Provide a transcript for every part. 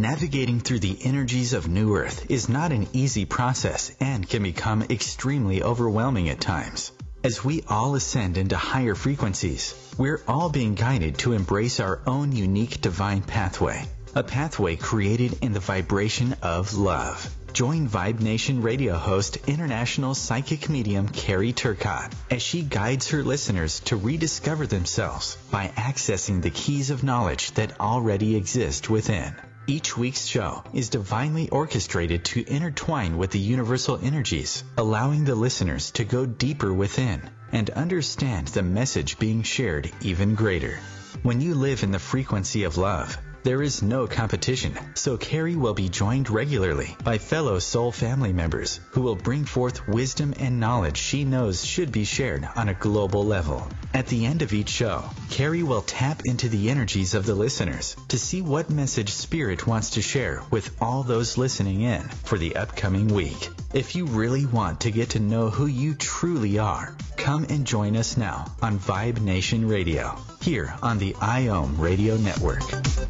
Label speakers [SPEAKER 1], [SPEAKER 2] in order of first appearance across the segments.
[SPEAKER 1] Navigating through the energies of New Earth is not an easy process and can become extremely overwhelming at times. As we all ascend into higher frequencies, we're all being guided to embrace our own unique divine pathway, a pathway created in the vibration of love. Join Vibe Nation radio host, international psychic medium Carrie Turcotte, as she guides her listeners to rediscover themselves by accessing the keys of knowledge that already exist within. Each week's show is divinely orchestrated to intertwine with the universal energies, allowing the listeners to go deeper within and understand the message being shared even greater. When you live in the frequency of love, there is no competition, so Carrie will be joined regularly by fellow soul family members who will bring forth wisdom and knowledge she knows should be shared on a global level. At the end of each show, Carrie will tap into the energies of the listeners to see what message Spirit wants to share with all those listening in for the upcoming week. If you really want to get to know who you truly are, come and join us now on Vibe Nation Radio, here on the IOM Radio Network.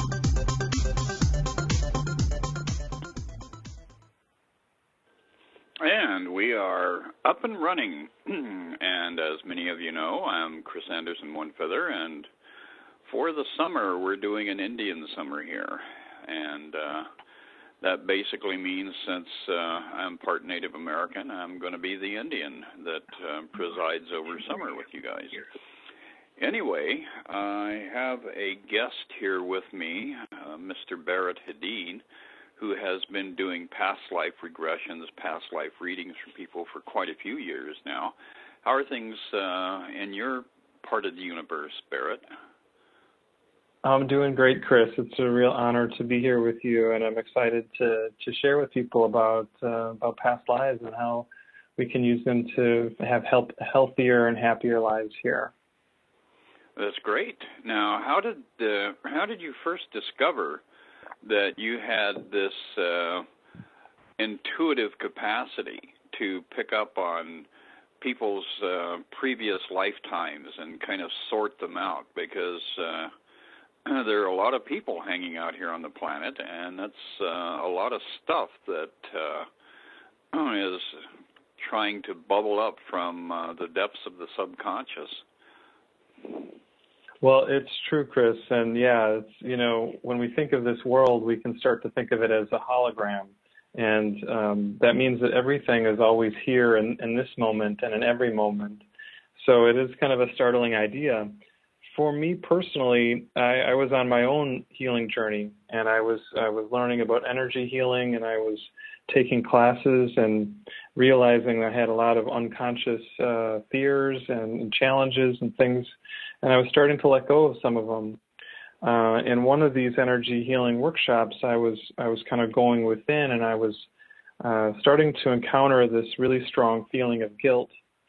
[SPEAKER 2] And we are up and running. And as many of you know, I'm Chris Anderson One Feather, and for the summer, we're doing an Indian summer here. And that basically means, since I'm part Native American, I'm going to be the Indian that presides over summer with you guys. Anyway, I have a guest here with me, Mr. Barrett Hedin, who has been doing past life regressions, past life readings for people for quite a few years now. How are things in your part of the universe, Barrett?
[SPEAKER 3] I'm doing great, Chris. It's a real honor to be here with you, and I'm excited to share with people about past lives and how we can use them to have healthier and happier lives here.
[SPEAKER 2] That's great. Now, how did you first discover that you had this intuitive capacity to pick up on people's previous lifetimes and kind of sort them out? Because there are a lot of people hanging out here on the planet, and that's a lot of stuff that is trying to bubble up from the depths of the subconscious.
[SPEAKER 3] Well, it's true, Chris, and yeah, it's, when we think of this world, we can start to think of it as a hologram, and that means that everything is always here in this moment and in every moment. So it is kind of a startling idea. For me personally, I was on my own healing journey, and I was learning about energy healing, and I was taking classes and realizing I had a lot of unconscious fears and challenges and things, and I was starting to let go of some of them. In one of these energy healing workshops, I was kind of going within, and I was starting to encounter this really strong feeling of guilt.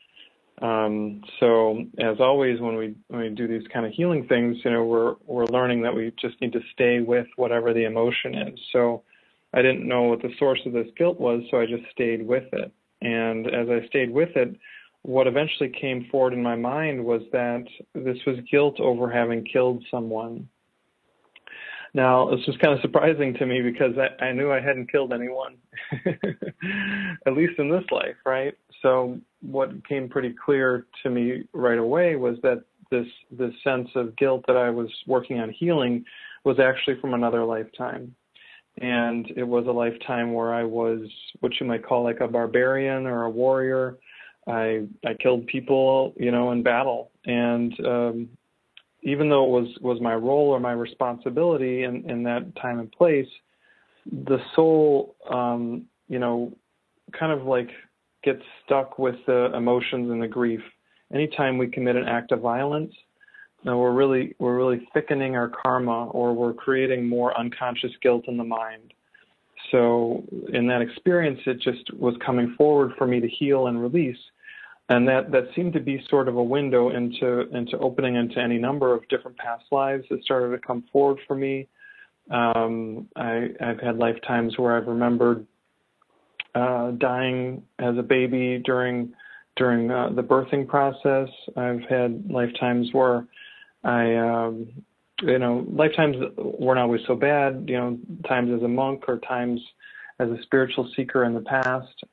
[SPEAKER 3] So as always, when we do these kind of healing things, we're learning that we just need to stay with whatever the emotion is. So I didn't know what the source of this guilt was, so I just stayed with it. And as I stayed with it, what eventually came forward in my mind was that this was guilt over having killed someone. Now, this was kind of surprising to me because I knew I hadn't killed anyone, at least in this life, right? So what became pretty clear to me right away was that this sense of guilt that I was working on healing was actually from another lifetime. And it was a lifetime where I was what you might call like a barbarian or a warrior. I killed people, in battle. And even though it was my role or my responsibility in that time and place, the soul, kind of like gets stuck with the emotions and the grief. Anytime we commit an act of violence, we're really thickening our karma, or we're creating more unconscious guilt in the mind. So in that experience, it just was coming forward for me to heal and release. And that seemed to be sort of a window into opening into any number of different past lives that started to come forward for me. I've had lifetimes where I've remembered dying as a baby during the birthing process. I've had lifetimes where I lifetimes weren't always so bad, times as a monk or times as a spiritual seeker in the past.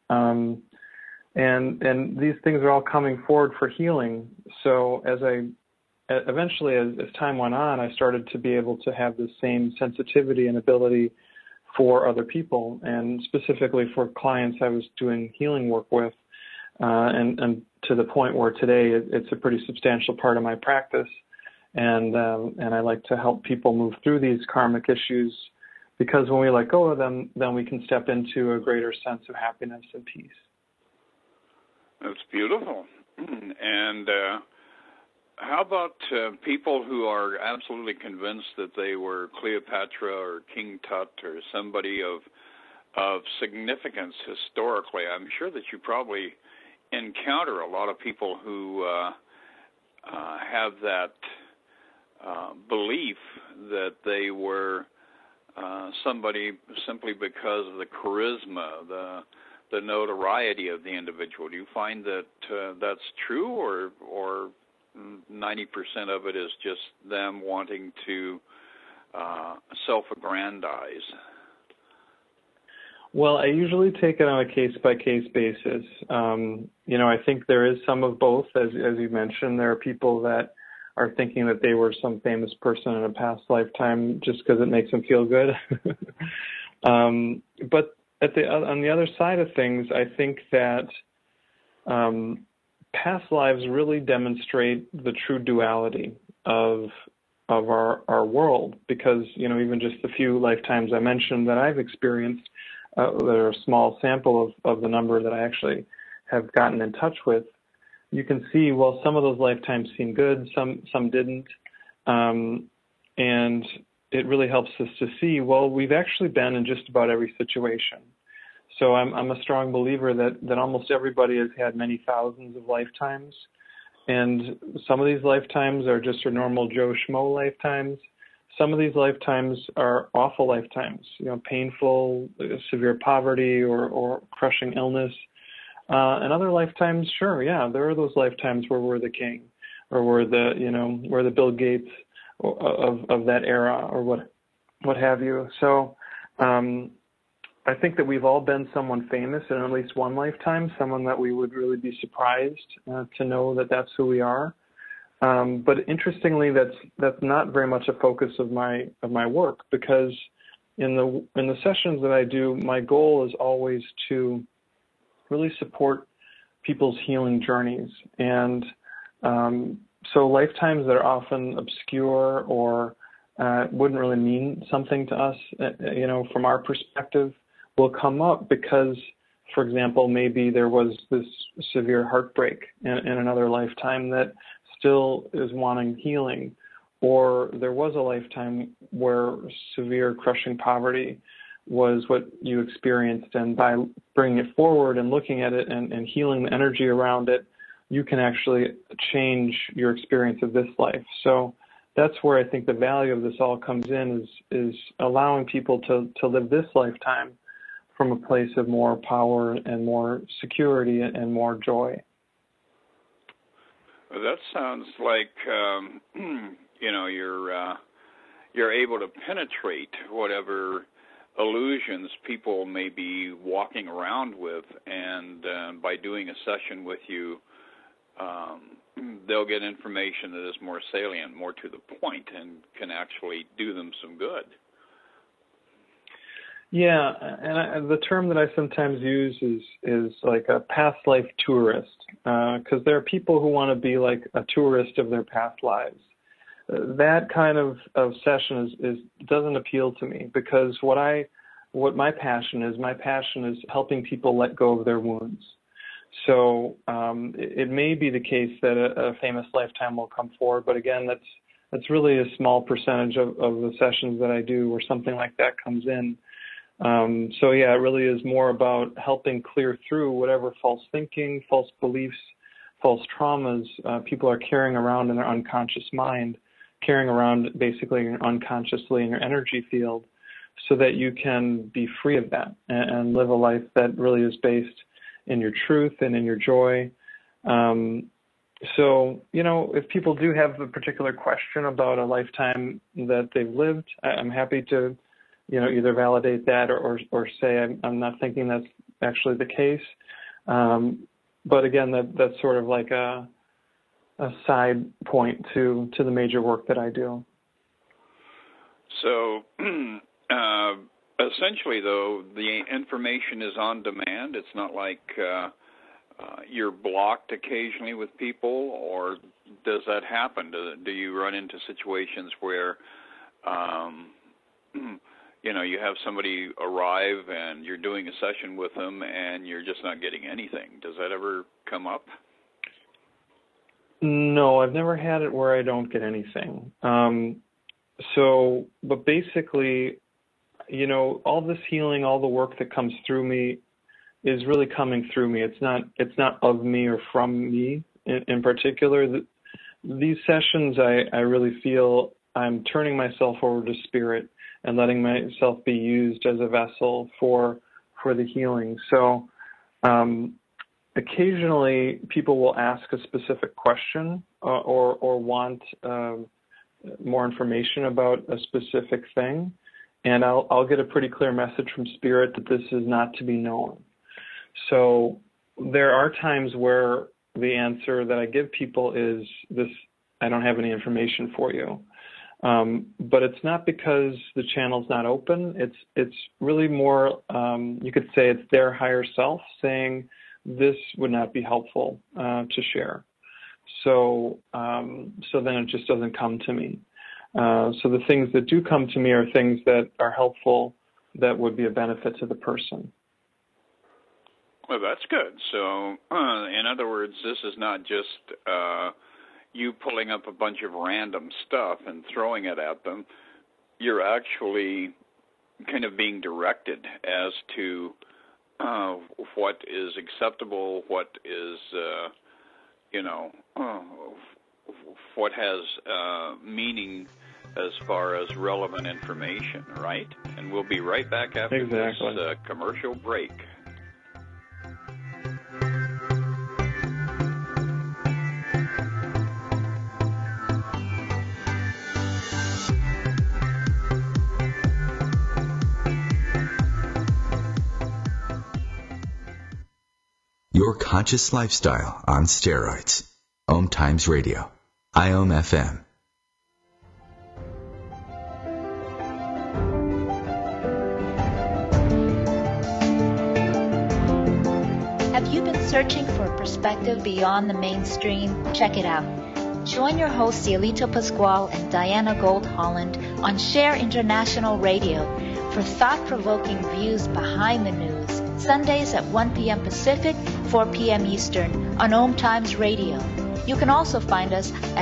[SPEAKER 3] And these things are all coming forward for healing. So eventually, as time went on, I started to be able to have the same sensitivity and ability for other people, and specifically for clients I was doing healing work with, and to the point where today it's a pretty substantial part of my practice. And I like to help people move through these karmic issues, because when we let go of them, then we can step into a greater sense of happiness and peace.
[SPEAKER 2] That's beautiful. And how about people who are absolutely convinced that they were Cleopatra or King Tut or somebody of significance historically? I'm sure that you probably encounter a lot of people who have that belief that they were somebody simply because of the charisma, the notoriety of the individual. Do you find that that's true, or 90% of it is just them wanting to self-aggrandize?
[SPEAKER 3] Well, I usually take it on a case-by-case basis. I think there is some of both, as you mentioned. There are people that are thinking that they were some famous person in a past lifetime just because it makes them feel good. But on the other side of things, I think that past lives really demonstrate the true duality of our world, because even just the few lifetimes I mentioned that I've experienced, that are a small sample of the number that I actually have gotten in touch with, you can see, well, some of those lifetimes seem good, some didn't, and it really helps us to see, well, we've actually been in just about every situation. So I'm a strong believer that almost everybody has had many thousands of lifetimes, and some of these lifetimes are just your normal Joe Schmo lifetimes. Some of these lifetimes are awful lifetimes, painful, severe poverty or crushing illness. And other lifetimes, sure, yeah, there are those lifetimes where we're the king, or we're the Bill Gates of that era, or what have you. So I think that we've all been someone famous in at least one lifetime, someone that we would really be surprised to know that that's who we are. But interestingly, that's not very much a focus of my work, because in the sessions that I do, my goal is always to really support people's healing journeys. And so lifetimes that are often obscure or wouldn't really mean something to us, from our perspective, will come up because, for example, maybe there was this severe heartbreak in another lifetime that still is wanting healing, or there was a lifetime where severe crushing poverty was what you experienced, and by bringing it forward and looking at it and healing the energy around it, you can actually change your experience of this life. So that's where I think the value of this all comes in, is allowing people to live this lifetime from a place of more power and more security and more joy.
[SPEAKER 2] Well, that sounds like you're able to penetrate whatever illusions people may be walking around with, and by doing a session with you, they'll get information that is more salient, more to the point, and can actually do them some good. Yeah,
[SPEAKER 3] and the term that I sometimes use is like a past life tourist, because there are people who want to be like a tourist of their past lives. That kind of session doesn't appeal to me, because what my passion is helping people let go of their wounds. So it may be the case that a famous lifetime will come forward, but again, that's really a small percentage of the sessions that I do where something like that comes in. So yeah, it really is more about helping clear through whatever false thinking, false beliefs, false traumas people are carrying around in their unconscious mind, carrying around basically unconsciously in your energy field, so that you can be free of that and live a life that really is based in your truth and in your joy. So, if people do have a particular question about a lifetime that they've lived, I'm happy to, either validate that or say I'm not thinking that's actually the case. But again, that's sort of like a side point to the major work that I do.
[SPEAKER 2] So, essentially, though, the information is on demand. It's not like you're blocked occasionally with people, or does that happen? Do you run into situations where, you have somebody arrive and you're doing a session with them and you're just not getting anything? Does that ever come up?
[SPEAKER 3] No, I've never had it where I don't get anything. But basically, all this healing, all the work that comes through me is really coming through me. It's not of me or from me in particular. These sessions, I really feel I'm turning myself over to Spirit and letting myself be used as a vessel for the healing. So occasionally people will ask a specific question or want more information about a specific thing, and I'll get a pretty clear message from Spirit that this is not to be known. So there are times where the answer that I give people is this: I don't have any information for you. But it's not because the channel's not open. It's really more, you could say it's their higher self saying this would not be helpful to share. So then it just doesn't come to me. So the things that do come to me are things that are helpful, that would be a benefit to the person.
[SPEAKER 2] Well, that's good. So, in other words, this is not just you pulling up a bunch of random stuff and throwing it at them. You're actually kind of being directed as to what is acceptable, what is, what has meaning as far as relevant information, right? And we'll be right back after this commercial break.
[SPEAKER 1] Your conscious lifestyle on steroids. Om Times Radio. IOM FM.
[SPEAKER 4] Have you been searching for a perspective beyond the mainstream? Check it out. Join your hosts Cielito Pascual and Diana Gold Holland on Share International Radio for thought-provoking views behind the news. Sundays at 1 p.m. Pacific, 4 p.m. Eastern on Om Times Radio. You can also find us at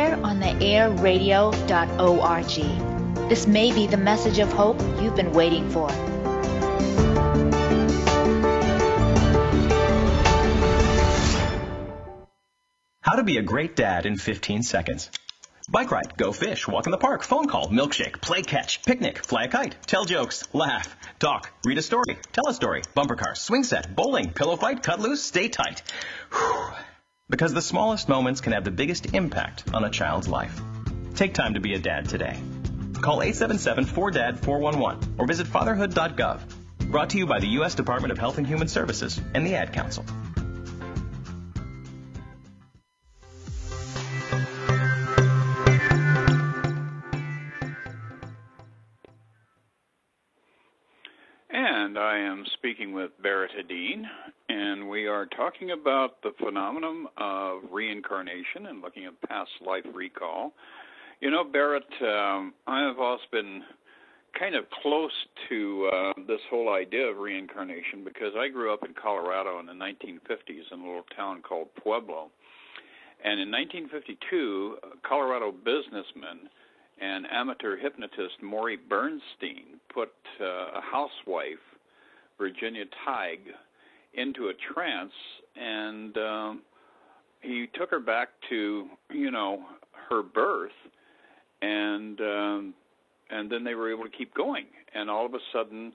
[SPEAKER 4] shareontheairradio.org. This may be the message of hope you've been waiting for.
[SPEAKER 5] How to be a great dad in 15 seconds. Bike ride, go fish, walk in the park, phone call, milkshake, play catch, picnic, fly a kite, tell jokes, laugh, talk, read a story, tell a story, bumper car, swing set, bowling, pillow fight, cut loose, stay tight. Whew. Because the smallest moments can have the biggest impact on a child's life. Take time to be a dad today. Call 877-4DAD-411 or visit fatherhood.gov. Brought to you by the U.S. Department of Health and Human Services and the Ad Council.
[SPEAKER 2] And I am speaking with Barrett Hedin, and we are talking about the phenomenon of reincarnation and looking at past life recall. Barrett, I have always been kind of close to this whole idea of reincarnation because I grew up in Colorado in the 1950s in a little town called Pueblo. And in 1952, Colorado businessman and amateur hypnotist Maury Bernstein put a housewife, Virginia Tighe, into a trance, and he took her back to, her birth, and then they were able to keep going. And all of a sudden,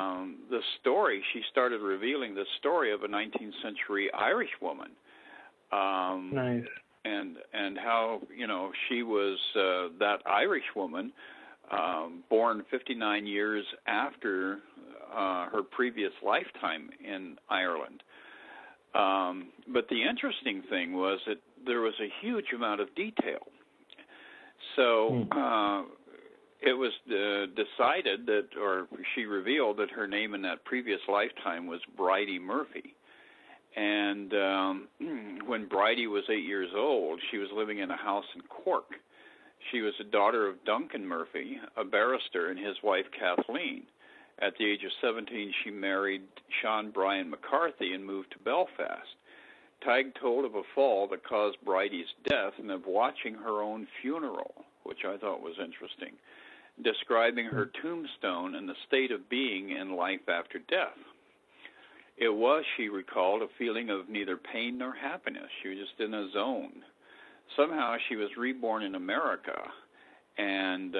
[SPEAKER 2] she started revealing the story of a 19th century Irish woman
[SPEAKER 3] Nice.
[SPEAKER 2] And how, she was that Irish woman, born 59 years after her previous lifetime in Ireland. But the interesting thing was that there was a huge amount of detail. So it was decided that, or she revealed that her name in that previous lifetime was Bridie Murphy. And when Bridie was 8 years old, she was living in a house in Cork. She was the daughter of Duncan Murphy, a barrister, and his wife Kathleen. At the age of 17, she married Sean Brian McCarthy and moved to Belfast. Tig told of a fall that caused Bridie's death and of watching her own funeral, which I thought was interesting, describing her tombstone and the state of being in life after death. It was, she recalled, a feeling of neither pain nor happiness. She was just in a zone. Somehow she was reborn in America and,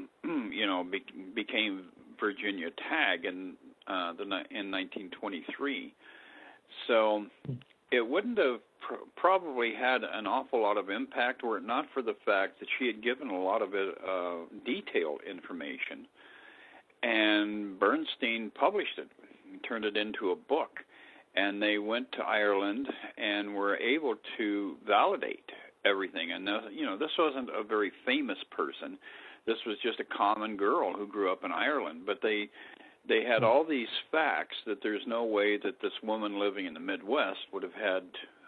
[SPEAKER 2] became Virginia Tagg in 1923. So it wouldn't have probably had an awful lot of impact were it not for the fact that she had given a lot of detailed information. And Bernstein published it, turned it into a book. And they went to Ireland and were able to validate everything. And, this wasn't a very famous person. This was just a common girl who grew up in Ireland. But they had all these facts that there's no way that this woman living in the Midwest would have had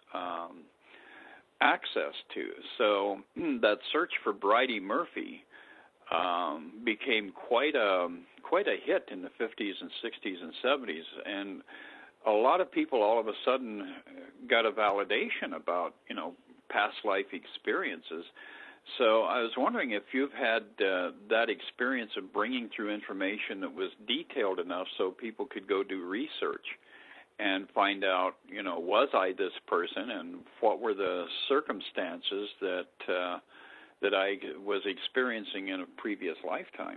[SPEAKER 2] access to. So that search for Bridie Murphy became quite a hit in the 50s and 60s and 70s. And a lot of people all of a sudden got a validation about, past life experiences. So I was wondering if you've had that experience of bringing through information that was detailed enough so people could go do research and find out, was I this person and what were the circumstances that I was experiencing in a previous lifetime.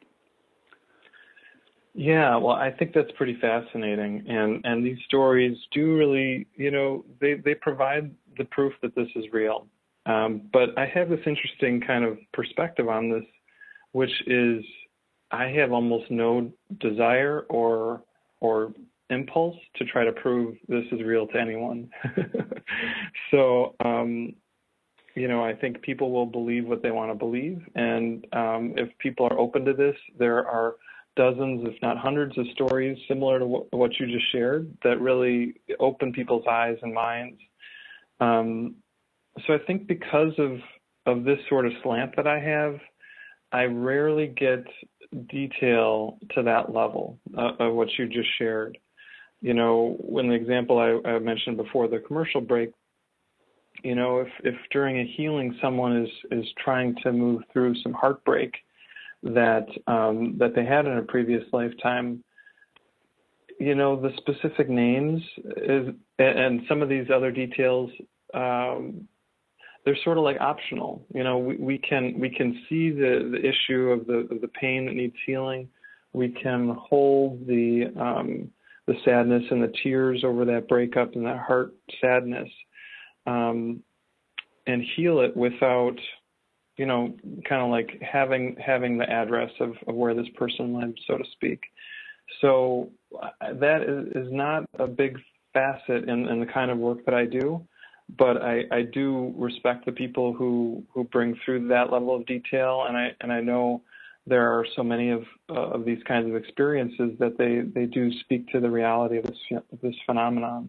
[SPEAKER 3] Yeah, well, I think that's pretty fascinating, and these stories do really, they provide the proof that this is real. But I have this interesting kind of perspective on this, which is I have almost no desire or impulse to try to prove this is real to anyone. So, I think people will believe what they want to believe, and if people are open to this, there are dozens, if not hundreds, of stories similar to what you just shared that really open people's eyes and minds. So I think because of this sort of slant that I have, I rarely get detail to that level of what you just shared. When the example I mentioned before the commercial break, if during a healing someone is trying to move through some heartbreak that they had in a previous lifetime, the specific names and some of these other details, they're sort of like optional. We can see the issue of the pain that needs healing. We can hold the sadness and the tears over that breakup and that heart sadness, and heal it without, kind of like having the address of where this person lives, so to speak. So that is not a big facet in the kind of work that I do, but I do respect the people who bring through that level of detail, and I know there are so many of these kinds of experiences that they do speak to the reality of this phenomenon.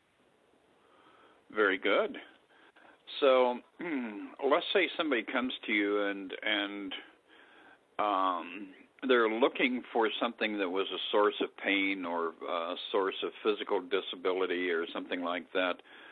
[SPEAKER 2] Very good. So let's say somebody comes to you and they're looking for something that was a source of pain or a source of physical disability or something like that.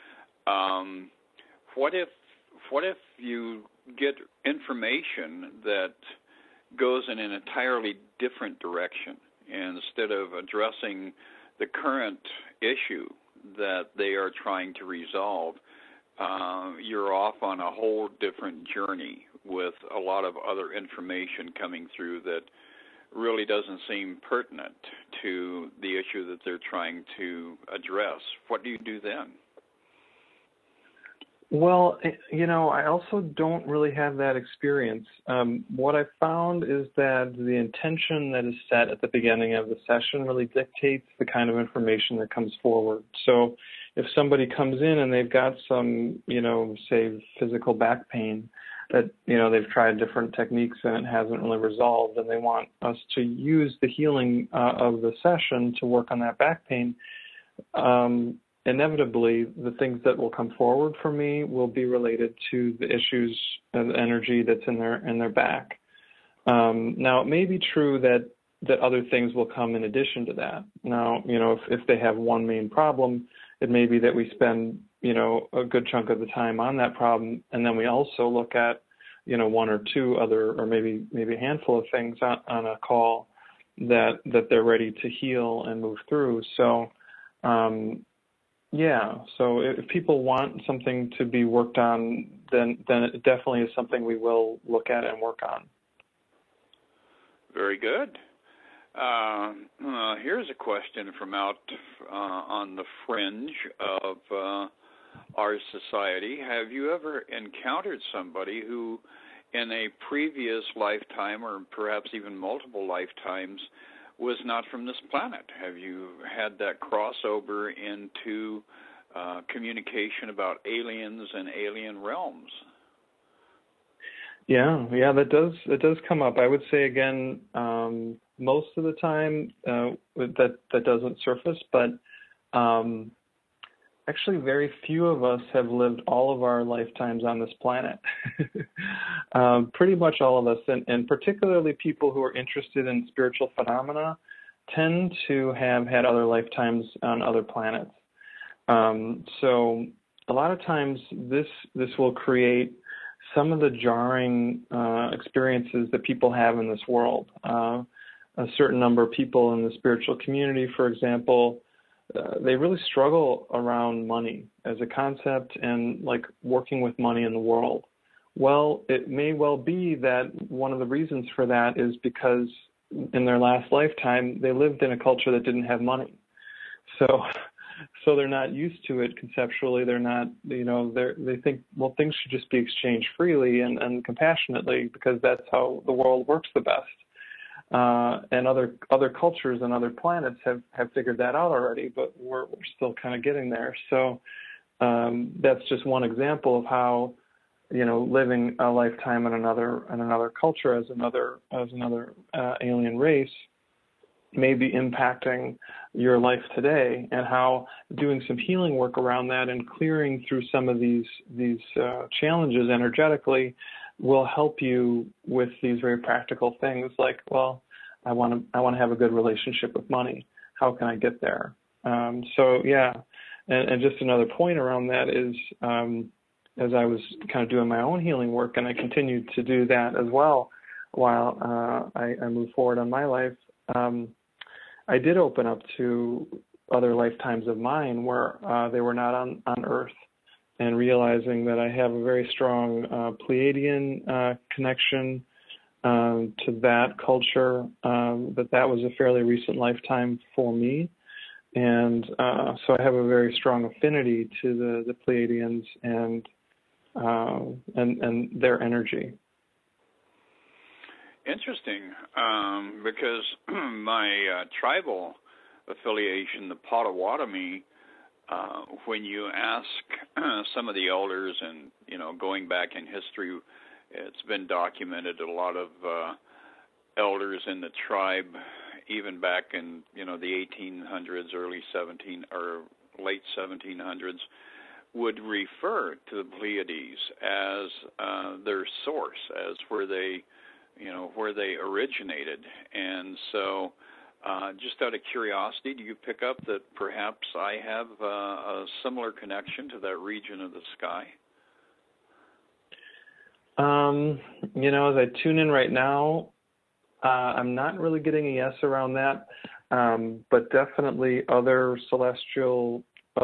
[SPEAKER 2] What if you get information that goes in an entirely different direction, and instead of addressing the current issue that they are trying to resolve, you're off on a whole different journey with a lot of other information coming through that really doesn't seem pertinent to the issue that they're trying to address? What do you do then?
[SPEAKER 3] Well, I also don't really have that experience. What I found is that the intention that is set at the beginning of the session really dictates the kind of information that comes forward. So if somebody comes in and they've got some, say, physical back pain that, they've tried different techniques and it hasn't really resolved, and they want us to use the healing of the session to work on that back pain, inevitably, the things that will come forward for me will be related to the issues and the energy that's in their back. Now, it may be true that other things will come in addition to that. Now, if they have one main problem, it may be that we spend, a good chunk of the time on that problem, and then we also look at, one or two other, or maybe a handful of things on a call that they're ready to heal and move through. So, so if people want something to be worked on, then it definitely is something we will look at and work on.
[SPEAKER 2] Very good. Here's a question from out on the fringe of our society. Have you ever encountered somebody who, in a previous lifetime, or perhaps even multiple lifetimes, was not from this planet? Have you had that crossover into communication about aliens and alien realms?
[SPEAKER 3] Yeah, that does come up. I would say again, most of the time that doesn't surface, but actually very few of us have lived all of our lifetimes on this planet. Pretty much all of us, and particularly people who are interested in spiritual phenomena, tend to have had other lifetimes on other planets. So a lot of times this will create some of the jarring experiences that people have in this world. A certain number of people in the spiritual community, for example, they really struggle around money as a concept and like working with money in the world. Well, it may well be that one of the reasons for that is because in their last lifetime, they lived in a culture that didn't have money. So they're not used to it conceptually. They're not, they think, well, things should just be exchanged freely and compassionately because that's how the world works the best. And other cultures and other planets have figured that out already, but we're still kind of getting there. So that's just one example of how, living a lifetime in another culture as another alien race may be impacting your life today, and how doing some healing work around that and clearing through some of these challenges energetically will help you with these very practical things like, well, I want to have a good relationship with money. How can I get there? And just another point around that is, as I was kind of doing my own healing work, and I continued to do that as well while I move forward on my life, I did open up to other lifetimes of mine where they were not on Earth, and realizing that I have a very strong Pleiadian connection to that culture, that was a fairly recent lifetime for me. And so I have a very strong affinity to the Pleiadians and their energy.
[SPEAKER 2] Interesting, because my tribal affiliation, the Potawatomi, when you ask some of the elders, and going back in history, it's been documented a lot of elders in the tribe, even back in the 1800s, late 1700s, would refer to the Pleiades as their source, as where they originated. And so just out of curiosity, do you pick up that perhaps I have a similar connection to that region of the sky?
[SPEAKER 3] As I tune in right now, I'm not really getting a yes around that, but definitely other celestial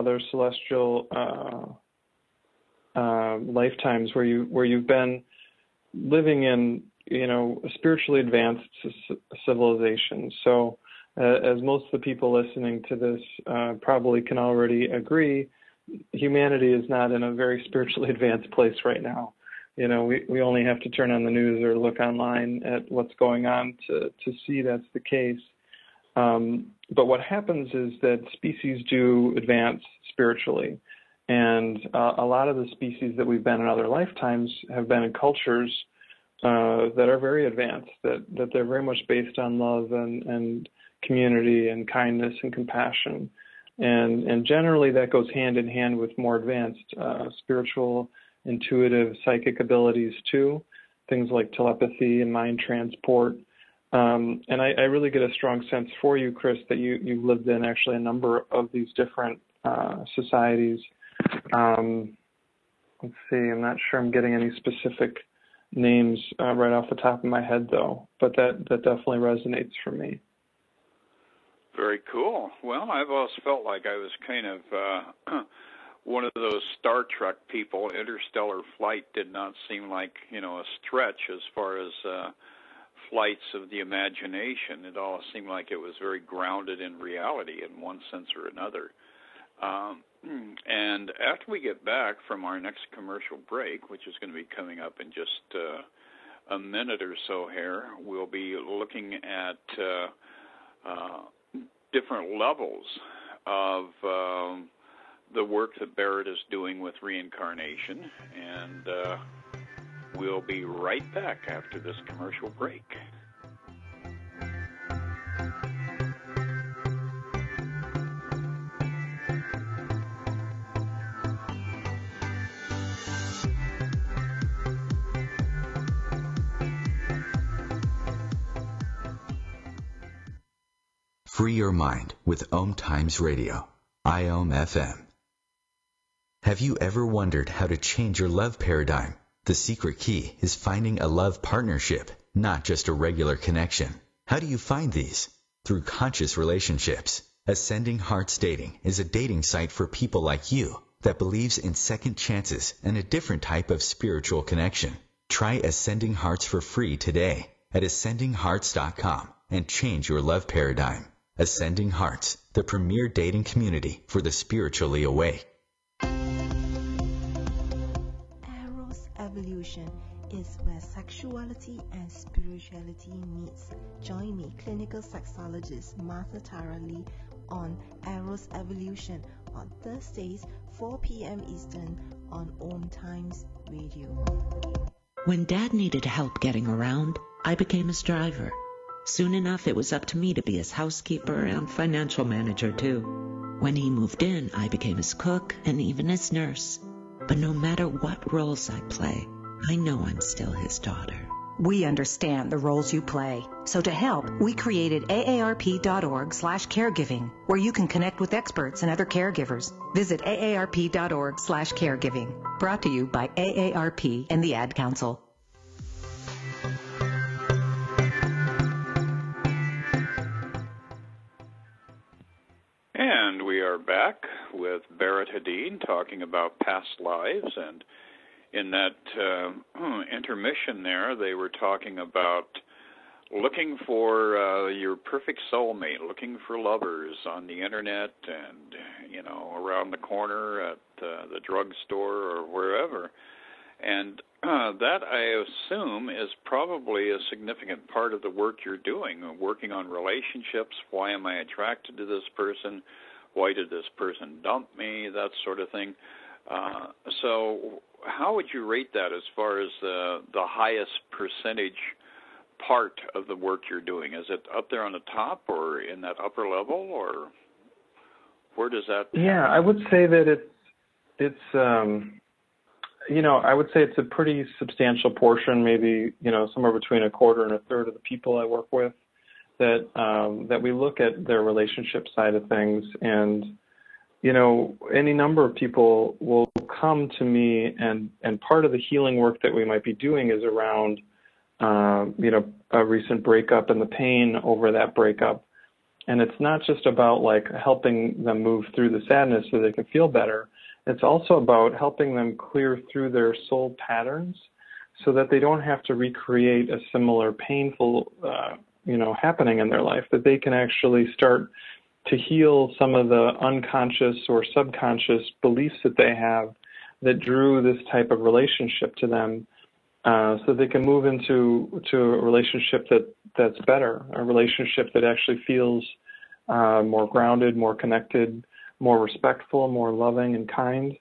[SPEAKER 3] lifetimes where you've been living in spiritually advanced civilizations. So as most of the people listening to this probably can already agree, humanity is not in a very spiritually advanced place right now. We only have to turn on the news or look online at what's going on to see that's the case. But what happens is that species do advance spiritually. And a lot of the species that we've been in other lifetimes have been in cultures that are very advanced, that they're very much based on love and community and kindness and compassion. And generally that goes hand in hand with more advanced spiritual, intuitive, psychic abilities too, things like telepathy and mind transport. And I really get a strong sense for you, Chris, that you've lived in actually a number of these different societies. Let's see, I'm not sure I'm getting any specific names right off the top of my head, though, but that definitely resonates for me.
[SPEAKER 2] Very cool. Well, I've always felt like I was kind of one of those Star Trek people. Interstellar flight did not seem like, a stretch as far as flights of the imagination. It all seemed like it was very grounded in reality in one sense or another. And after we get back from our next commercial break, which is going to be coming up in just a minute or so here, we'll be looking at different levels of the work that Barrett is doing with reincarnation, and we'll be right back after this commercial break.
[SPEAKER 1] Free your mind with Om Times Radio, IOM FM. Have you ever wondered how to change your love paradigm? The secret key is finding a love partnership, not just a regular connection. How do you find these? Through conscious relationships. Ascending Hearts Dating is a dating site for people like you that believes in second chances and a different type of spiritual connection. Try Ascending Hearts for free today at ascendinghearts.com and change your love paradigm. Ascending Hearts, the premier dating community for the spiritually awake.
[SPEAKER 6] Eros Evolution is where sexuality and spirituality meets. Join me, clinical sexologist Martha Tara Lee, on Eros Evolution on Thursdays, 4 p.m. Eastern on Om Times Radio.
[SPEAKER 7] When Dad needed help getting around, I became his driver. Soon enough, it was up to me to be his housekeeper and financial manager, too. When he moved in, I became his cook and even his nurse. But no matter what roles I play, I know I'm still his daughter.
[SPEAKER 8] We understand the roles you play. So to help, we created aarp.org/caregiving, where you can connect with experts and other caregivers. Visit aarp.org/caregiving. Brought to you by AARP and the Ad Council.
[SPEAKER 2] And we are back with Barrett Hadid talking about past lives. And in that intermission there, they were talking about looking for your perfect soulmate, looking for lovers on the internet and, around the corner at the drugstore or wherever. And that, I assume, is probably a significant part of the work you're doing, working on relationships. Why am I attracted to this person? Why did this person dump me? That sort of thing. So how would you rate that as far as the highest percentage part of the work you're doing? Is it up there on the top or in that upper level, or where does that happen?
[SPEAKER 3] Yeah, I would say that it's I would say it's a pretty substantial portion, maybe, somewhere between a quarter and a third of the people I work with that we look at their relationship side of things. And, any number of people will come to me and part of the healing work that we might be doing is around, a recent breakup and the pain over that breakup. And it's not just about helping them move through the sadness so they can feel better. It's also about helping them clear through their soul patterns so that they don't have to recreate a similar painful, happening in their life, that they can actually start to heal some of the unconscious or subconscious beliefs that they have that drew this type of relationship to them, so they can move into a relationship that's better, a relationship that actually feels more grounded, more connected, more respectful, more loving and kind.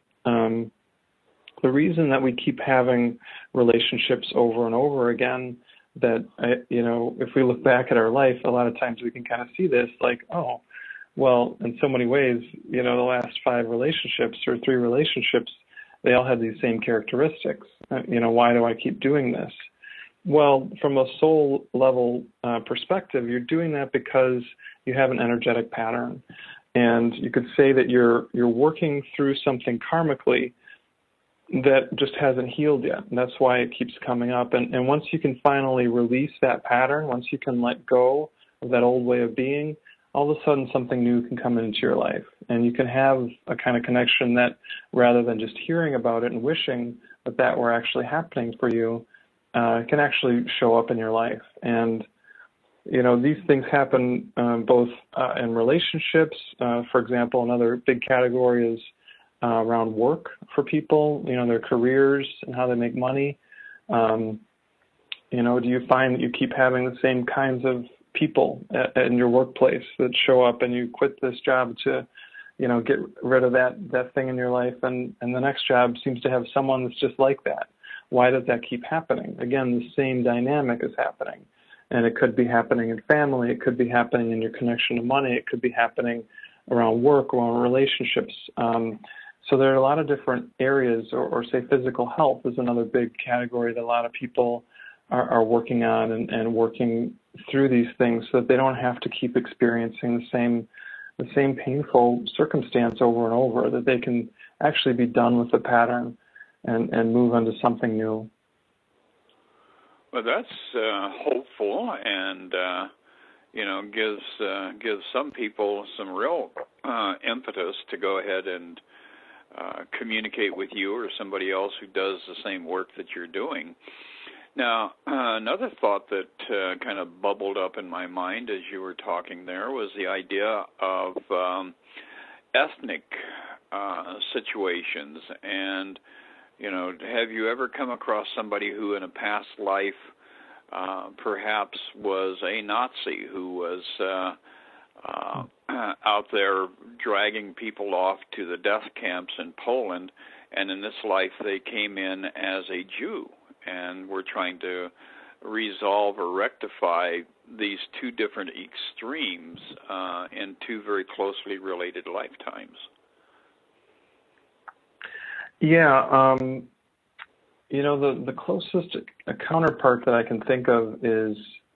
[SPEAKER 3] The reason that we keep having relationships over and over again, that, if we look back at our life, a lot of times we can kind of see this like, oh, well, in so many ways, the last 5 relationships or 3 relationships, they all had these same characteristics. Why do I keep doing this? Well, from a soul level perspective, you're doing that because you have an energetic pattern. And you could say that you're working through something karmically that just hasn't healed yet. And that's why it keeps coming up. And once you can finally release that pattern, once you can let go of that old way of being, all of a sudden something new can come into your life. And you can have a kind of connection that, rather than just hearing about it and wishing that were actually happening for you, can actually show up in your life. And, these things happen both in relationships. For example, another big category is around work for people, their careers and how they make money. Do you find that you keep having the same kinds of people in your workplace that show up, and you quit this job to, get rid of that thing in your life, and the next job seems to have someone that's just like that? Why does that keep happening? Again, the same dynamic is happening. And it could be happening in family, it could be happening in your connection to money, it could be happening around work, around relationships. So there are a lot of different areas, or say physical health is another big category that a lot of people are working on and working through these things so that they don't have to keep experiencing the same painful circumstance over and over, that they can actually be done with the pattern and move on to something new.
[SPEAKER 2] Well, that's hopeful, and gives some people some real impetus to go ahead and communicate with you or somebody else who does the same work that you're doing. Now, another thought that kind of bubbled up in my mind as you were talking there was the idea of ethnic situations. And, have you ever come across somebody who in a past life perhaps was a Nazi, who was out there dragging people off to the death camps in Poland, and in this life they came in as a Jew, and we're trying to resolve or rectify these 2 different extremes in 2 very closely related lifetimes?
[SPEAKER 3] Yeah, the closest counterpart that I can think of is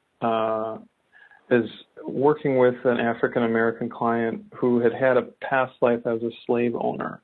[SPEAKER 3] working with an African American client who had a past life as a slave owner.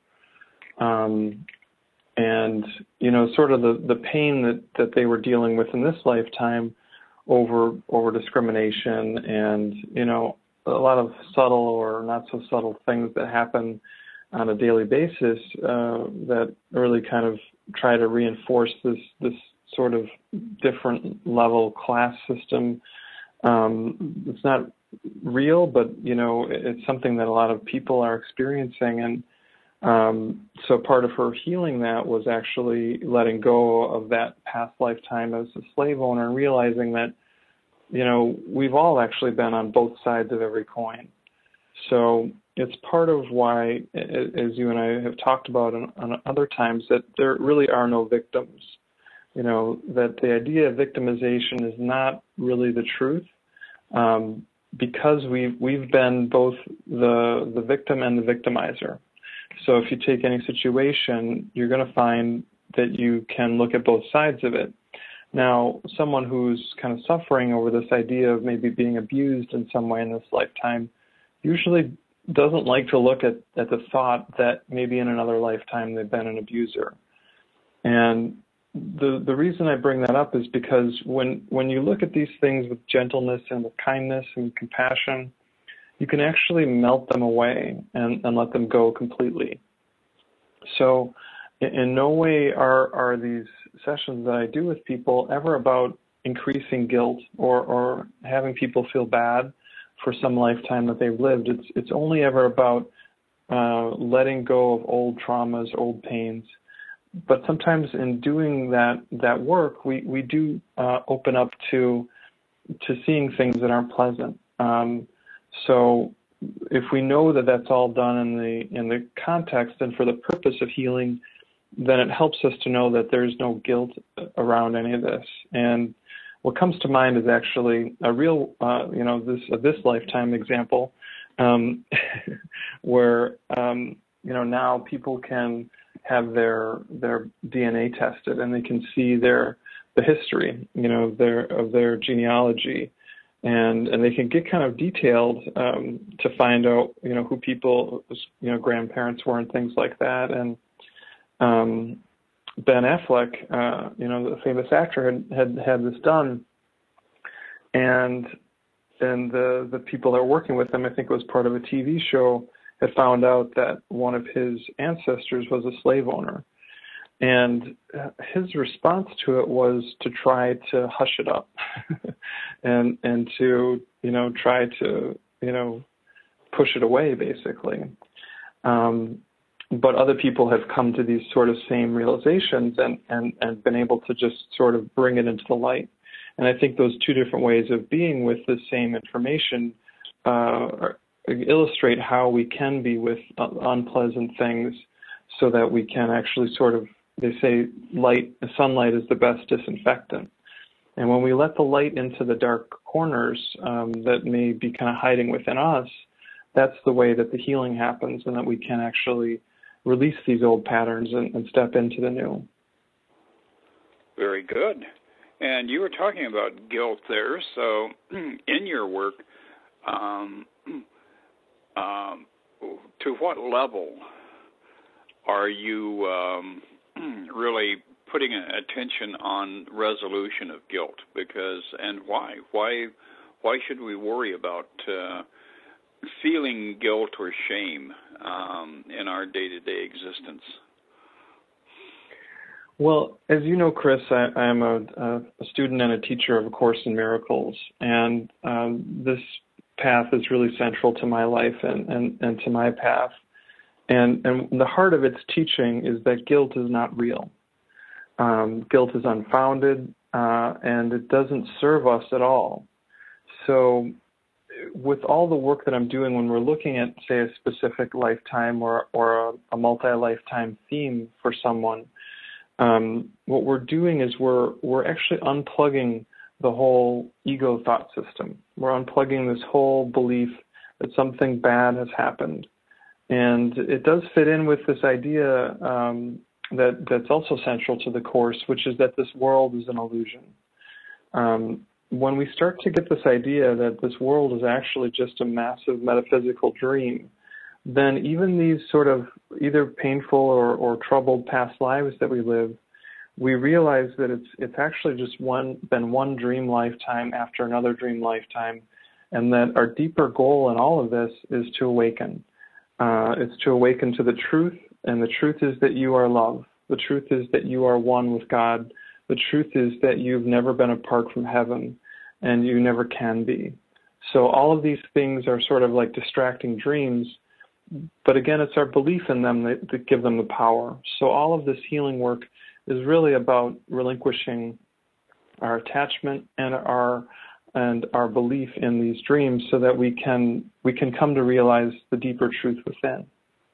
[SPEAKER 3] And, sort of the pain that they were dealing with in this lifetime over discrimination and, a lot of subtle or not so subtle things that happen on a daily basis that really kind of try to reinforce this sort of different level class system. It's not real, but, it's something that a lot of people are experiencing. And so part of her healing that was actually letting go of that past lifetime as a slave owner and realizing that, we've all actually been on both sides of every coin. So it's part of why, as you and I have talked about on other times, that there really are no victims. That the idea of victimization is not really the truth, because we've been both the victim and the victimizer. So if you take any situation, you're going to find that you can look at both sides of it. Now, someone who's kind of suffering over this idea of maybe being abused in some way in this lifetime usually doesn't like to look at the thought that maybe in another lifetime they've been an abuser. And the reason I bring that up is because when you look at these things with gentleness and with kindness and compassion, you can actually melt them away and let them go completely. So in no way are these sessions that I do with people ever about increasing guilt or having people feel bad for some lifetime that they've lived. It's only ever about letting go of old traumas, old pains. But sometimes in doing that work, we do open up to seeing things that aren't pleasant. So if we know that that's all done in the context and for the purpose of healing, then it helps us to know that there's no guilt around any of this. And what comes to mind is actually a real, this lifetime example, where now people can have their DNA tested and they can see the history, of their genealogy, and they can get kind of detailed to find out, who people, grandparents were and things like that. And Ben Affleck, the famous actor, had this done, and the people that were working with him, I think it was part of a TV show, had found out that one of his ancestors was a slave owner. And his response to it was to try to hush it up and to, try to, push it away, basically. But other people have come to these sort of same realizations and been able to just sort of bring it into the light. And I think those two different ways of being with the same information illustrate how we can be with unpleasant things, so that we can actually sort of, they say sunlight is the best disinfectant. And when we let the light into the dark corners that may be kind of hiding within us, that's the way that the healing happens, and that we can actually release these old patterns and step into the new.
[SPEAKER 2] Very good. And you were talking about guilt there. So in your work, to what level are you really putting attention on resolution of guilt? And why? Why should we worry about feeling guilt or shame in our day-to-day existence?
[SPEAKER 3] Well, as you know, Chris, I'm a student and a teacher of A Course in Miracles, and this path is really central to my life and to my path. And the heart of its teaching is that guilt is not real. Guilt is unfounded, and it doesn't serve us at all. So with all the work that I'm doing, when we're looking at, say, a specific lifetime or a multi-lifetime theme for someone, what we're doing is we're actually unplugging the whole ego thought system. We're unplugging this whole belief that something bad has happened. And it does fit in with this idea that's also central to the Course, which is that this world is an illusion. When we start to get this idea that this world is actually just a massive metaphysical dream, then even these sort of either painful or troubled past lives that we live, we realize that it's actually just been one dream lifetime after another dream lifetime, and that our deeper goal in all of this is to awaken. It's to awaken to the truth, and the truth is that you are love. The truth is that you are one with God. The truth is that you've never been apart from heaven, and you never can be. So all of these things are sort of like distracting dreams, but again, it's our belief in them that give them the power. So all of this healing work is really about relinquishing our attachment and our belief in these dreams, so that we can come to realize the deeper truth within.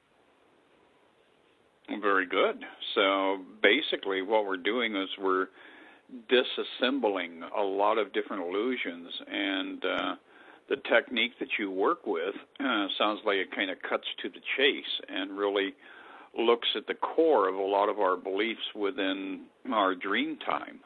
[SPEAKER 2] Very good. So basically what we're doing is we're disassembling a lot of different illusions, and the technique that you work with sounds like it kind of cuts to the chase and really looks at the core of a lot of our beliefs within our dream time.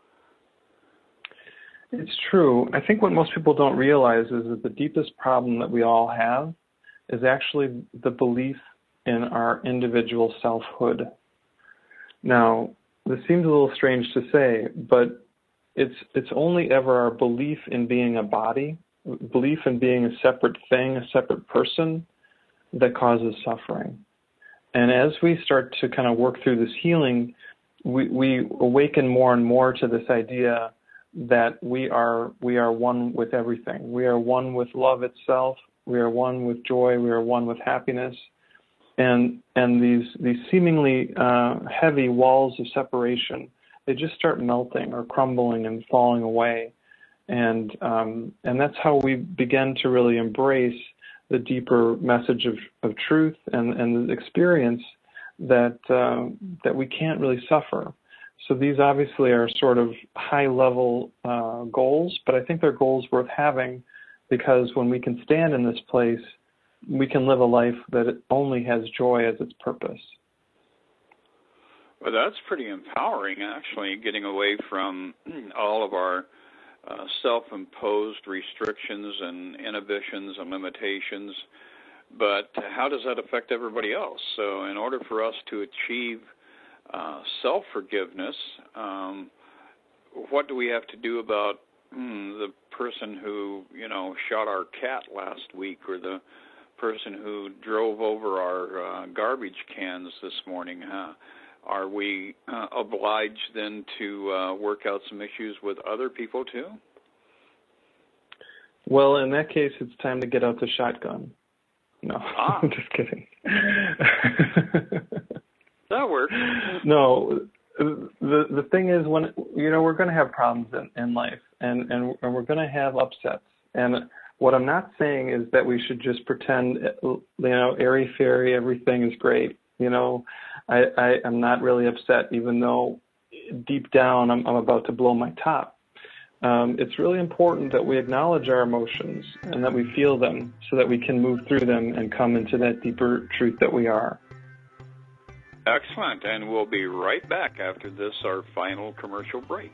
[SPEAKER 3] It's true. I think what most people don't realize is that the deepest problem that we all have is actually the belief in our individual selfhood. Now, this seems a little strange to say, but it's only ever our belief in being a body, belief in being a separate thing, a separate person, that causes suffering. And as we start to kind of work through this healing, we awaken more and more to this idea that we are one with everything. We are one with love itself. We are one with joy. We are one with happiness. And these seemingly heavy walls of separation, they just start melting or crumbling and falling away. And that's how we begin to really embrace the deeper message of truth and the experience that we can't really suffer. So these obviously are sort of high-level goals, but I think they're goals worth having, because when we can stand in this place, we can live a life that only has joy as its purpose.
[SPEAKER 2] Well, that's pretty empowering, actually, getting away from all of our self-imposed restrictions and inhibitions and limitations. But how does that affect everybody else? So in order for us to achieve self-forgiveness, what do we have to do about the person who, shot our cat last week, or the person who drove over our garbage cans this morning? Are we obliged then to work out some issues with other people too?
[SPEAKER 3] Well, in that case, it's time to get out the shotgun. No, I'm just kidding.
[SPEAKER 2] That works.
[SPEAKER 3] No, the thing is, when we're going to have problems in life, and we're going to have upsets. And what I'm not saying is that we should just pretend, airy-fairy, everything is great. I'm not really upset, even though deep down I'm about to blow my top. It's really important that we acknowledge our emotions and that we feel them, so that we can move through them and come into that deeper truth that we are.
[SPEAKER 2] Excellent, and we'll be right back after this, our final commercial break.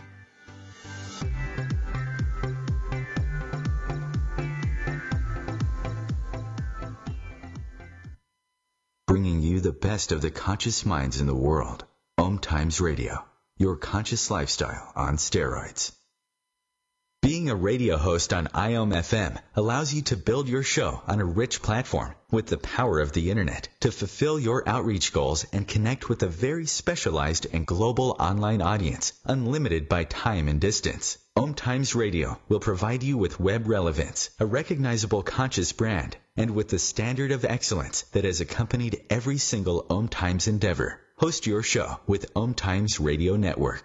[SPEAKER 1] Bringing you the best of the conscious minds in the world. Om Times Radio, your conscious lifestyle on steroids. Being a radio host on IOM FM allows you to build your show on a rich platform with the power of the internet to fulfill your outreach goals and connect with a very specialized and global online audience, unlimited by time and distance. Om Times Radio will provide you with web relevance, a recognizable conscious brand, and with the standard of excellence that has accompanied every single Om Times endeavor. Host your show with Om Times Radio Network.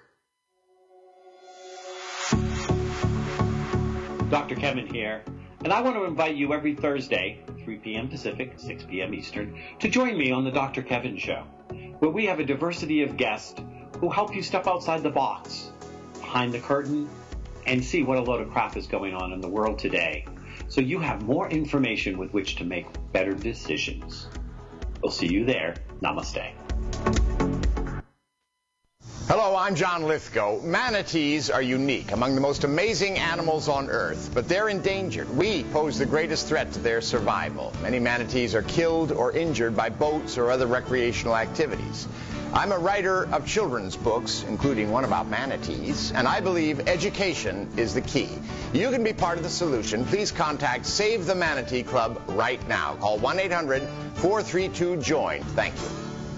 [SPEAKER 9] Dr. Kevin here, and I want to invite you every Thursday, 3 p.m. Pacific, 6 p.m. Eastern, to join me on the Dr. Kevin Show, where we have a diversity of guests who help you step outside the box, behind the curtain, and see what a load of crap is going on in the world today, so you have more information with which to make better decisions. We'll see you there. Namaste.
[SPEAKER 10] Hello, I'm John Lithgow. Manatees are unique, among the most amazing animals on Earth, but they're endangered. We pose the greatest threat to their survival. Many manatees are killed or injured by boats or other recreational activities. I'm a writer of children's books, including one about manatees, and I believe education is the key. You can be part of the solution. Please contact Save the Manatee Club right now. Call 1-800-432-JOIN. Thank you.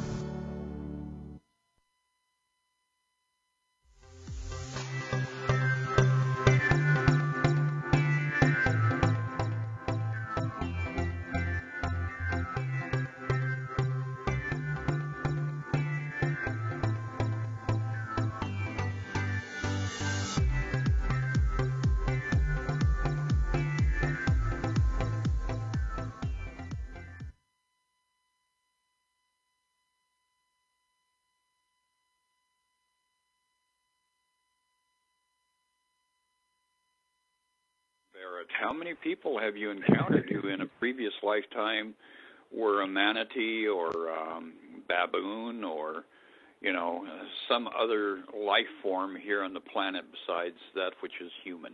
[SPEAKER 2] How many people have you encountered who in a previous lifetime were a manatee or baboon or, some other life form here on the planet besides that which is human?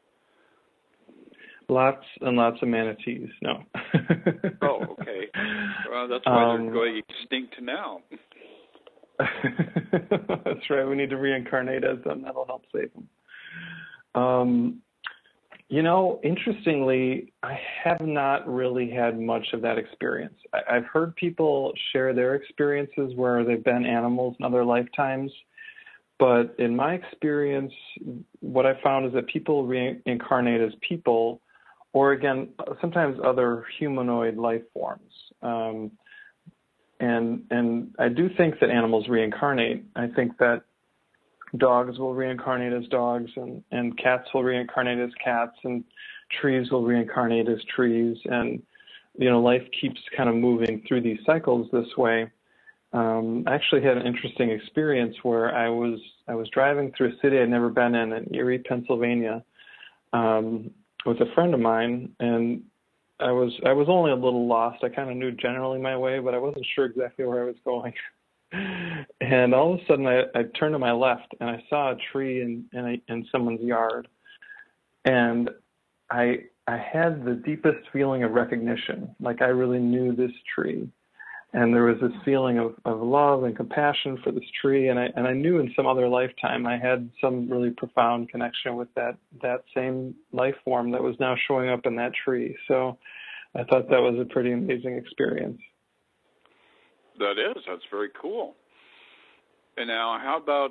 [SPEAKER 3] Lots and lots of manatees, no.
[SPEAKER 2] Oh, okay. Well, that's why they're going extinct now.
[SPEAKER 3] That's right. We need to reincarnate as them. That'll help save them. Interestingly, I have not really had much of that experience. I've heard people share their experiences where they've been animals in other lifetimes, But in my experience, what I found is that people reincarnate as people, or again, sometimes other humanoid life forms. And I do think that animals reincarnate. I think that dogs will reincarnate as dogs, and cats will reincarnate as cats, and trees will reincarnate as trees, and life keeps kind of moving through these cycles this way. I actually had an interesting experience where I was driving through a city I'd never been in Erie, Pennsylvania, with a friend of mine, and I was only a little lost. I kind of knew generally my way, but I wasn't sure exactly where I was going. And all of a sudden, I turned to my left, and I saw a tree in someone's yard, and I had the deepest feeling of recognition, like I really knew this tree. And there was this feeling of love and compassion for this tree, and I knew in some other lifetime I had some really profound connection with that same life form that was now showing up in that tree. So I thought that was a pretty amazing experience.
[SPEAKER 2] That's very cool. And now, how about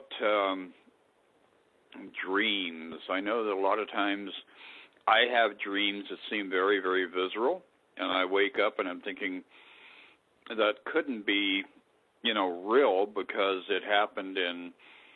[SPEAKER 2] dreams? I know that a lot of times I have dreams that seem very, very visceral, and I wake up and I'm thinking, that couldn't be, real because it happened in,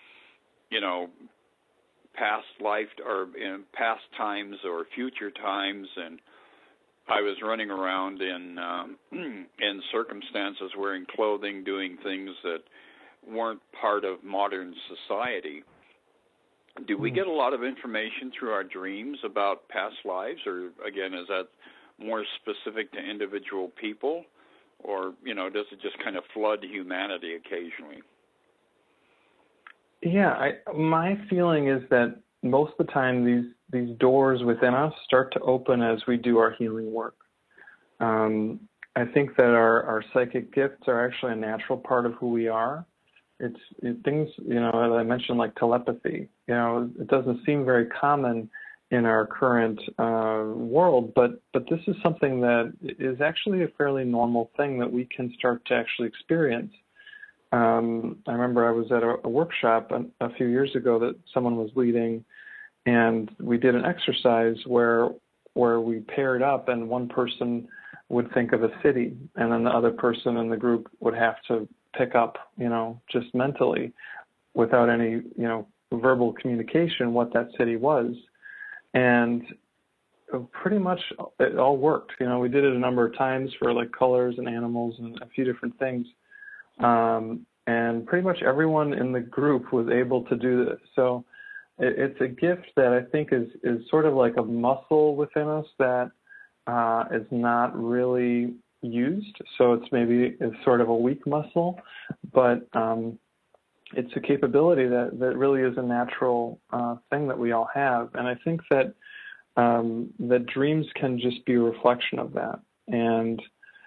[SPEAKER 2] past life or in past times or future times, and I was running around in circumstances, wearing clothing, doing things that weren't part of modern society. Do we get a lot of information through our dreams about past lives, or again, is that more specific to individual people? Or, does it just kind of flood humanity occasionally?
[SPEAKER 3] Yeah, my feeling is that most of the time these doors within us start to open as we do our healing work. I think that our psychic gifts are actually a natural part of who we are. It's things, as I mentioned, like telepathy. It doesn't seem very common in our current world, but this is something that is actually a fairly normal thing that we can start to actually experience. I remember I was at a workshop a few years ago that someone was leading, and we did an exercise where we paired up, and one person would think of a city, and then the other person in the group would have to pick up, just mentally, without any, verbal communication, what that city was. And pretty much it all worked. We did it a number of times for like colors and animals and a few different things. And pretty much everyone in the group was able to do this. So it's a gift that I think is sort of like a muscle within us that is not really used. So it's sort of a weak muscle, but it's a capability that really is a natural thing that we all have. And I think that that dreams can just be a reflection of that. And,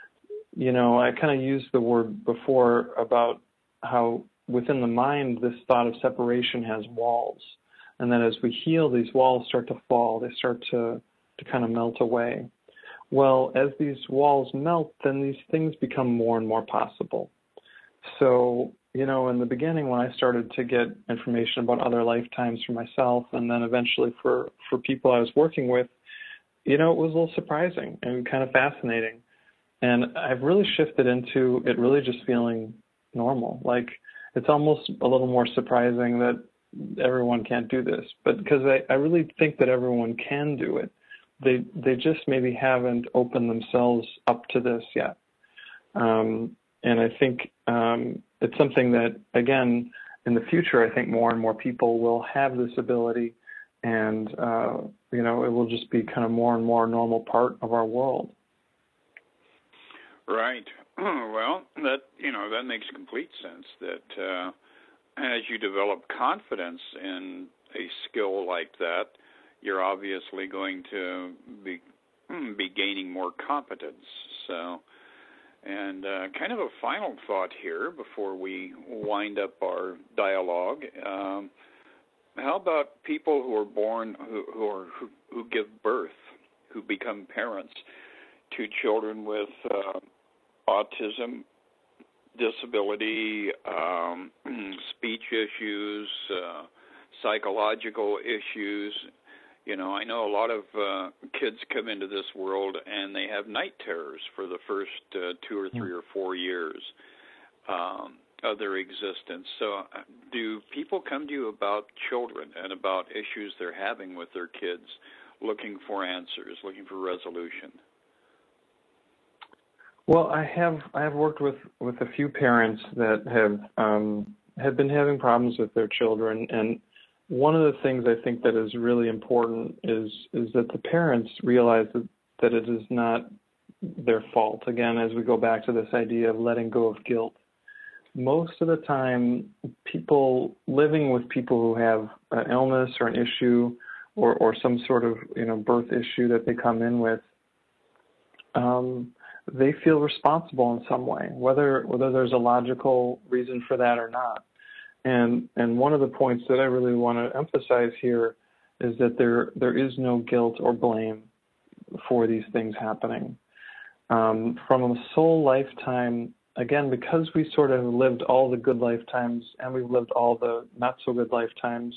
[SPEAKER 3] I kind of used the word before about how within the mind, this thought of separation has walls. And then as we heal, these walls start to fall. They start to kind of melt away. Well, as these walls melt, then these things become more and more possible. So, in the beginning, when I started to get information about other lifetimes for myself, and then eventually for people I was working with, it was a little surprising and kind of fascinating. And I've really shifted into it really just feeling normal. Like, it's almost a little more surprising that everyone can't do this. But because I really think that everyone can do it. They just maybe haven't opened themselves up to this yet. And I think it's something that, again, in the future, I think more and more people will have this ability, and, it will just be kind of more and more a normal part of our world.
[SPEAKER 2] Right. Well, that makes complete sense, that as you develop confidence in a skill like that, you're obviously going to be gaining more competence. So, and kind of a final thought here before we wind up our dialogue. How about people who are born, who give birth, who become parents to children with autism, disability, speech issues, psychological issues. You know, I know a lot of kids come into this world and they have night terrors for the first 2 or 3 or 4 years of their existence. So do people come to you about children and about issues they're having with their kids, looking for answers, looking for resolution?
[SPEAKER 3] Well, I have worked with a few parents that have been having problems with their children, and one of the things I think that is really important is that the parents realize that it is not their fault. Again, as we go back to this idea of letting go of guilt, most of the time, people living with people who have an illness or an issue or some sort of birth issue that they come in with, they feel responsible in some way, whether there's a logical reason for that or not. And one of the points that I really want to emphasize here is that there is no guilt or blame for these things happening. From a soul lifetime, again, because we sort of lived all the good lifetimes and we've lived all the not so good lifetimes,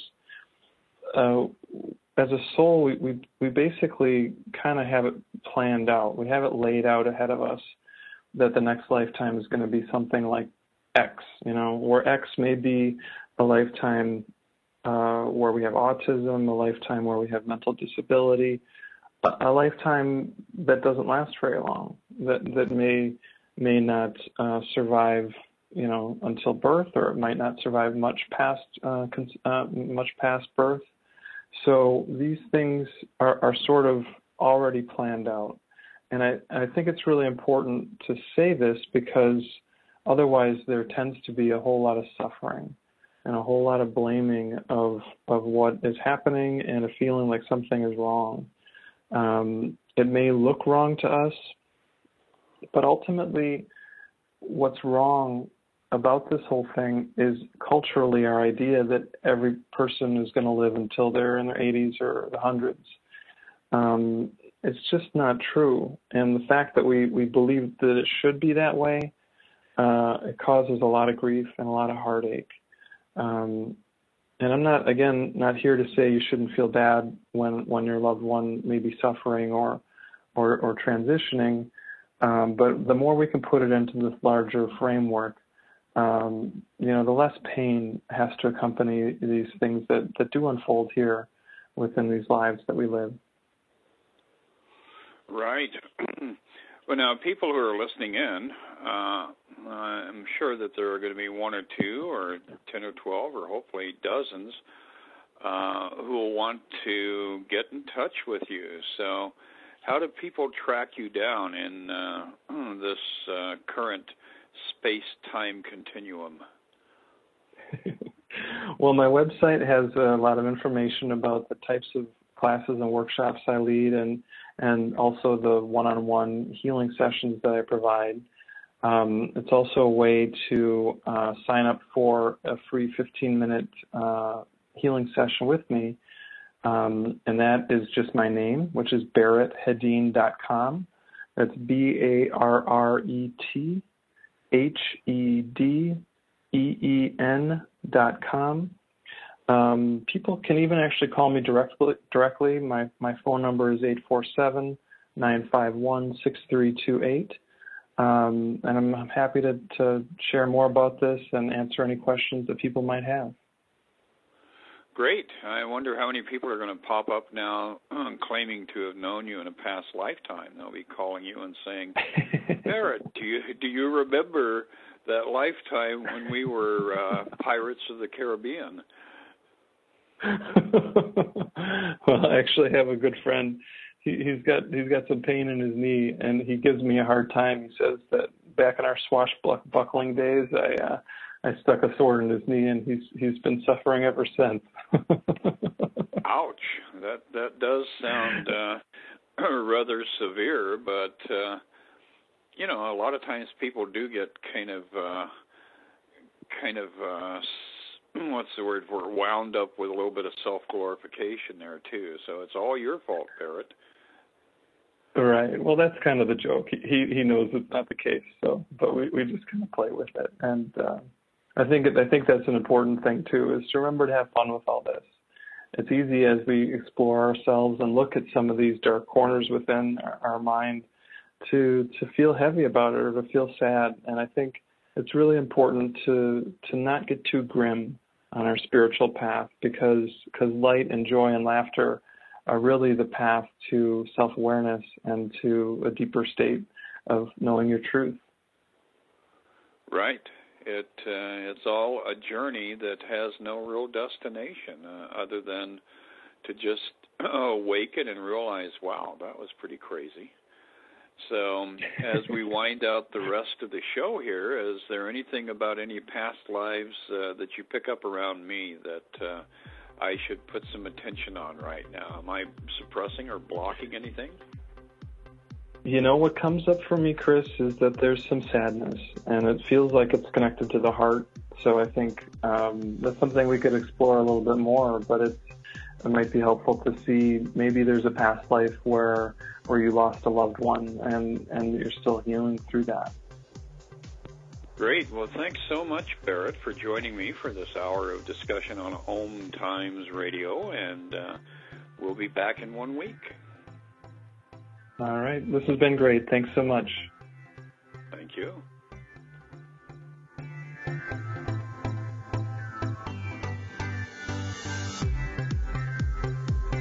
[SPEAKER 3] as a soul, we basically kind of have it planned out. We have it laid out ahead of us that the next lifetime is going to be something like X, where X may be a lifetime where we have autism, a lifetime where we have mental disability, a lifetime that doesn't last very long, that may not survive, until birth, or it might not survive much past birth. So these things are sort of already planned out. And I think it's really important to say this because otherwise there tends to be a whole lot of suffering and a whole lot of blaming of what is happening and a feeling like something is wrong. It may look wrong to us, but ultimately what's wrong about this whole thing is culturally our idea that every person is going to live until they're in their 80s or the hundreds. It's just not true. And the fact that we believe that it should be that way, it causes a lot of grief and a lot of heartache. And I'm not here to say you shouldn't feel bad when your loved one may be suffering or transitioning. But the more we can put it into this larger framework, the less pain has to accompany these things that do unfold here within these lives that we live.
[SPEAKER 2] Right. Well, now, people who are listening in, I'm sure that there are going to be 1 or 2 or 10 or 12 or hopefully dozens who will want to get in touch with you. So how do people track you down in this current space-time continuum?
[SPEAKER 3] Well, my website has a lot of information about the types of classes and workshops I lead and also the one-on-one healing sessions that I provide. It's also a way to sign up for a free 15-minute healing session with me, and that is just my name, which is BarrettHedin.com. That's BarrettHedeen.com. People can even actually call me directly. My phone number is 847-951-6328. And I'm happy to share more about this and answer any questions that people might have.
[SPEAKER 2] Great. I wonder how many people are going to pop up now claiming to have known you in a past lifetime. They'll be calling you and saying, Barrett, do you remember that lifetime when we were Pirates of the Caribbean?
[SPEAKER 3] Well, I actually have a good friend. He's got some pain in his knee, and he gives me a hard time. He says that back in our swashbuckling days, I stuck a sword in his knee, and he's been suffering ever since.
[SPEAKER 2] Ouch! That does sound rather severe, but a lot of times people do get kind of what's the word for it, wound up with a little bit of self-glorification there too. So it's all your fault, Barrett.
[SPEAKER 3] Right. Well, that's kind of the joke. He knows it's not the case. So, but we just kind of play with it. And I think that's an important thing too, is to remember to have fun with all this. It's easy as we explore ourselves and look at some of these dark corners within our mind to feel heavy about it or to feel sad. And I think it's really important to not get too grim on our spiritual path, because light and joy and laughter are really the path to self-awareness and to a deeper state of knowing your truth.
[SPEAKER 2] Right. It's all a journey that has no real destination other than to just awaken and realize, wow, that was pretty crazy. So as we wind out the rest of the show here, is there anything about any past lives that you pick up around me that I should put some attention on right now? Am I suppressing or blocking anything?
[SPEAKER 3] You know, what comes up for me, Chris, is that there's some sadness, and it feels like it's connected to the heart. So I think that's something we could explore a little bit more, but it might be helpful to see maybe there's a past life where you lost a loved one and you're still healing through that.
[SPEAKER 2] Great. Well, thanks so much, Barrett, for joining me for this hour of discussion on Om Times Radio, and we'll be back in 1 week.
[SPEAKER 3] All right. This has been great. Thanks so much.
[SPEAKER 2] Thank you.